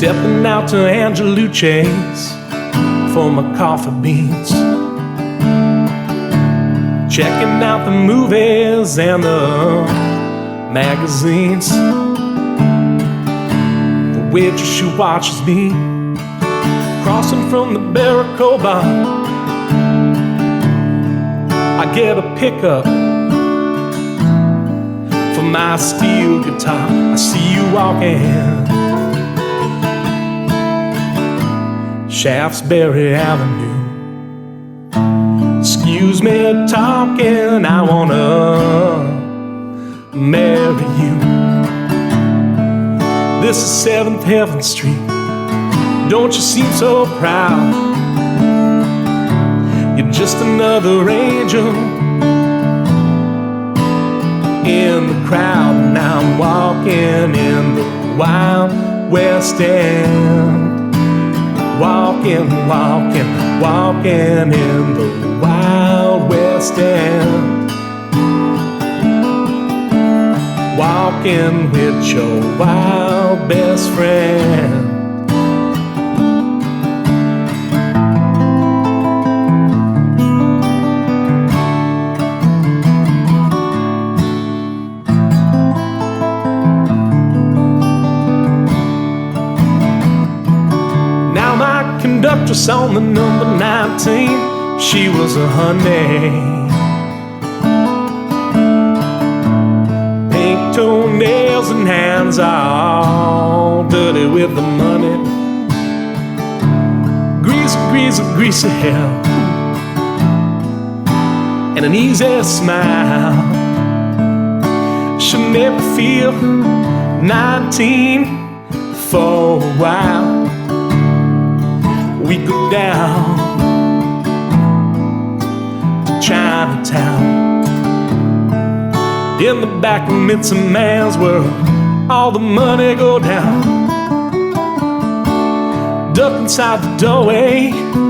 Stepping out to Angelucci's for my coffee beans, checking out the movies and the magazines. The waitress, she watches me crossing from the Barracoba. I get a pickup for my steel guitar. I see you walking Shaftesbury Avenue. Excuse me talking, I wanna marry you. This is 7th Heaven Street. Don't you seem so proud? You're just another angel in the crowd. Now I'm walking in the Wild West End. Walking, walking, walking in the Wild West End. Walking with your wild best friend. Conductress on the number 19, she was a honey. Pink toenails and hands all dirty with the money. Greasy, greasy, greasy hair and an easy smile. She made me feel 19 for a while. We go down to Chinatown. In the back room, it's a man's world. All the money go down. Duck inside the doorway,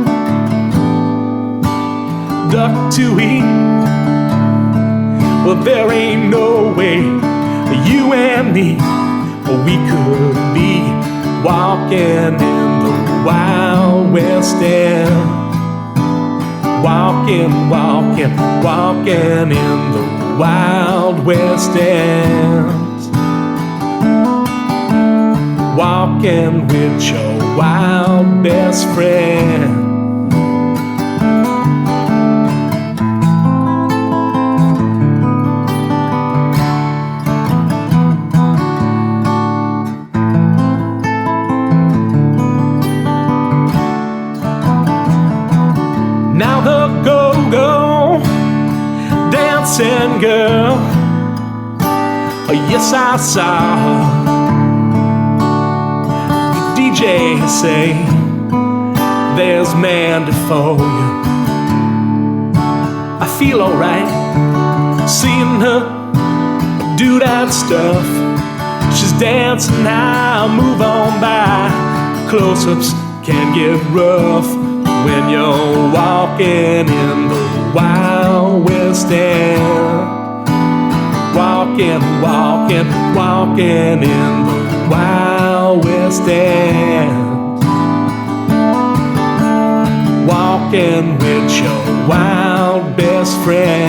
duck to eat. Well, there ain't no way you and me, we could be walking in the Wild West End. Walking, walking, walking in the Wild West End. Walking with your wild best friend. Now the go-go dancing girl, oh yes I saw her. The DJ say there's Mandy for you. I feel alright seeing her do that stuff. She's dancing now, move on by. Close-ups can get rough when you're walking in the Wild West End. Walking, walking, walking in the Wild West End. Walking with your wild best friend.